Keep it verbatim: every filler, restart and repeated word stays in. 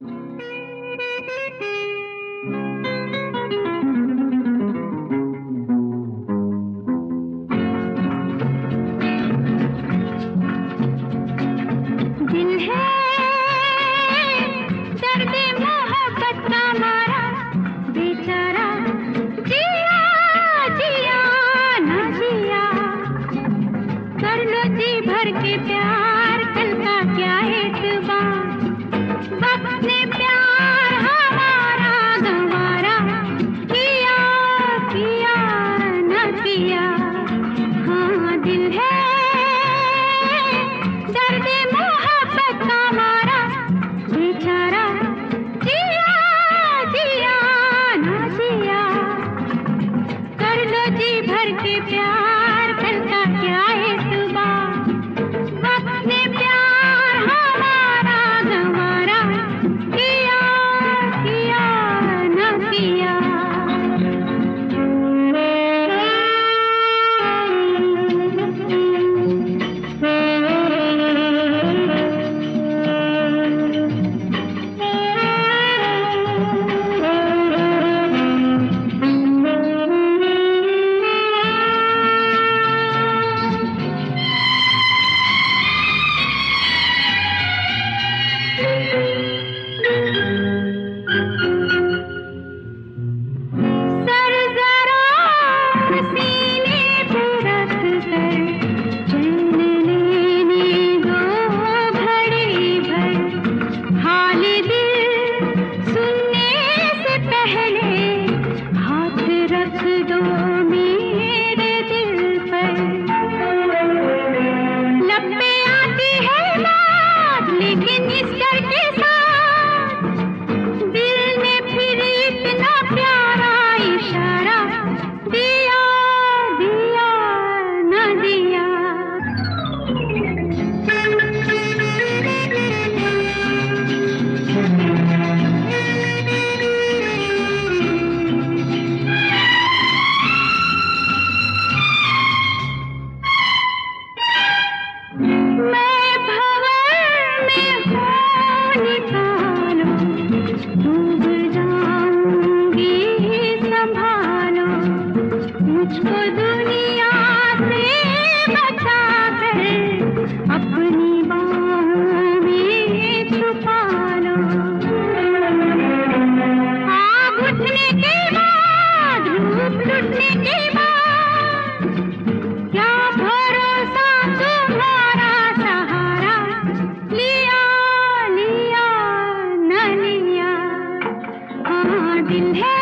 भर के प्यार कल का क्या एतबार, वक्त ने प्यार हमारा गंवारा किया किया न किया। हाँ दिल है दर्द मोहब्बत का मारा बेचारा, जिया जिया न जिया। कर लो जी भर के प्यार कल का क्या एतबार, वक्त ने प्यार हमारा गंवारा किया किया न किया। मुझको दुनिया से बचा कर अपनी बाहों में छुपा लो। आग उठने के बाद धूप लुटने के बाद क्या भरोसा तुम्हारा सहारा लिया लिया न लिया। हाँ दिल है